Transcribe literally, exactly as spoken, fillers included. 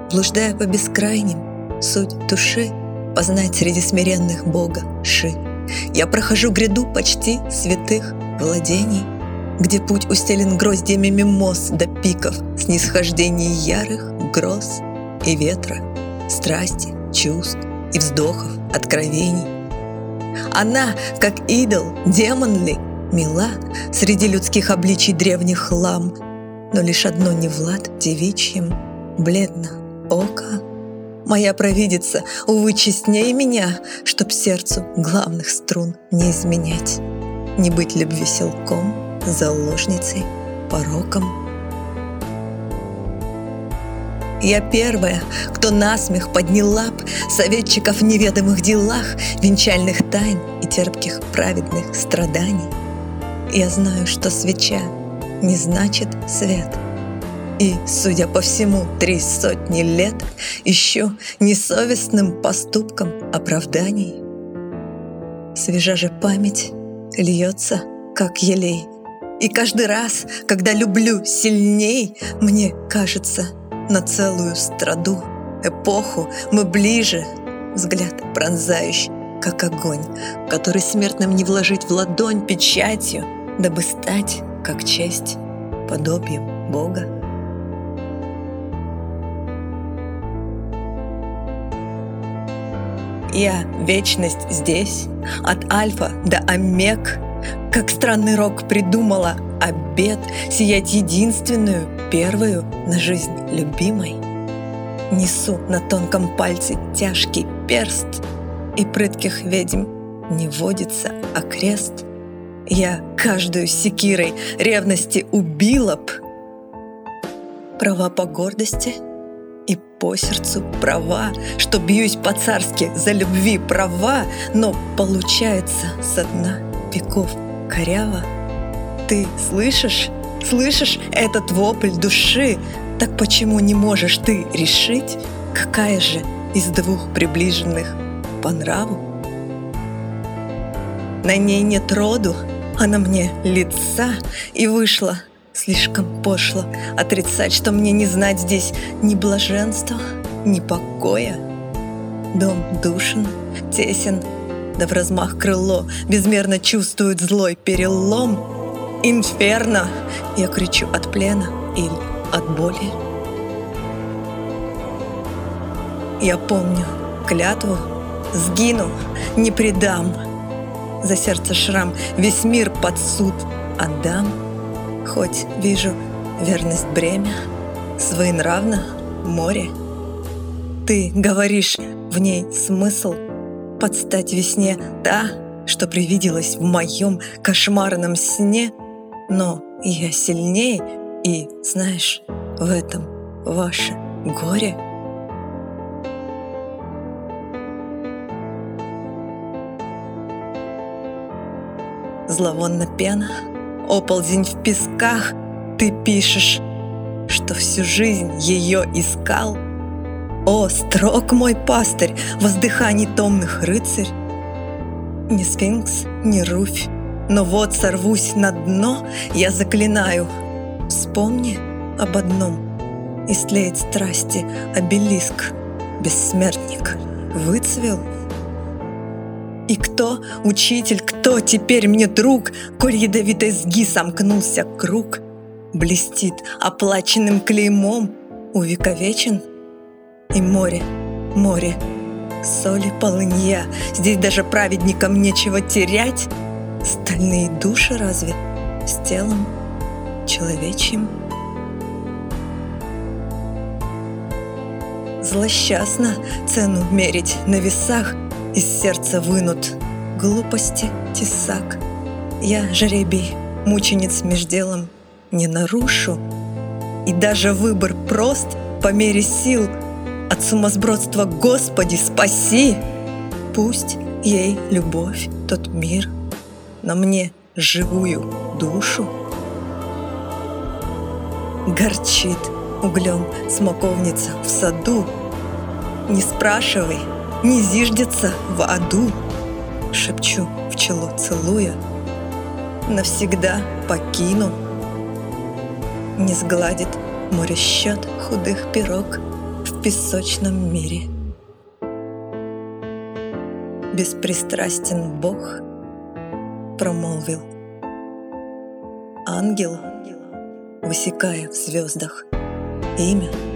Блуждая по бескрайним, суть души познать среди смиренных Бога Ши. Я прохожу гряду почти святых владений, где путь устелен гроздьями мимоз до пиков снисхождений ярых гроз и ветра, страсти, чувств и вздохов, откровений. Она, как идол, демон ли, мила среди людских обличий древних хлам, но лишь одно не Влад девичьим, бледно око. Моя провидица, увы, честней меня, чтоб сердцу главных струн не изменять, не быть любви силком, заложницей, пороком. Я первая, кто насмех подняла б советчиков в неведомых делах, венчальных тайн и терпких праведных страданий. Я знаю, что свеча не значит свет, и, судя по всему, три сотни лет ищу несовестным поступкам оправданий. Свежа же память льется, как елей, и каждый раз, когда люблю сильней, мне кажется, на целую страду, эпоху мы ближе, взгляд пронзающий, как огонь, который смертным не вложить в ладонь печатью, дабы стать, как честь, подобием Бога. Я вечность здесь, от альфа до омег, как странный рок придумала обет сиять единственную, первую на жизнь любимой. Несу на тонком пальце тяжкий перст, и прытких ведьм не водится окрест. Я каждую секирой ревности убила б. Права по гордости и по сердцу права, что бьюсь по-царски за любви права, но получается со дна веков коряво. Ты слышишь, слышишь этот вопль души? Так почему не можешь ты решить, какая же из двух приближенных по нраву? На ней нет роду, а на мне лица, и вышла слишком пошло отрицать, что мне не знать здесь ни блаженства, ни покоя. Дом душен, тесен, да в размах крыло безмерно чувствует злой перелом. Инферно! Я кричу от плена или от боли. Я помню клятву, сгину, не предам. За сердце шрам, весь мир под суд отдам. Хоть вижу верность бремя, своенравно море. Ты говоришь, в ней смысл подстать весне та, что привиделась в моем кошмарном сне. Но я сильнее, и, знаешь, в этом ваше горе. Зловонна пена, оползень в песках, ты пишешь, что всю жизнь ее искал. О, строг мой пастырь, воздыханий томных рыцарь! Не сфинкс, не руфь, но вот сорвусь на дно, я заклинаю. Вспомни об одном, истлеет страсти обелиск, бессмертник выцвел. И кто, учитель, кто теперь мне друг, коль ядовитой сги сомкнулся круг, блестит оплаченным клеймом, увековечен? И море, море, соли полынья, здесь даже праведникам нечего терять. Стальные души разве с телом человечьим? Злосчастно цену мерить на весах, из сердца вынут глупости тесак. Я жребий, мучениц меж делом не нарушу, и даже выбор прост по мере сил. От сумасбродства, Господи, спаси! Пусть ей любовь, тот мир, на мне живую душу. Горчит углем смоковница в саду, не спрашивай, не зиждется в аду, шепчу в чело целуя, навсегда покину. Не сгладит море счет худых пирог, в песочном мире. Беспристрастен Бог промолвил: ангел, высекая в звездах имя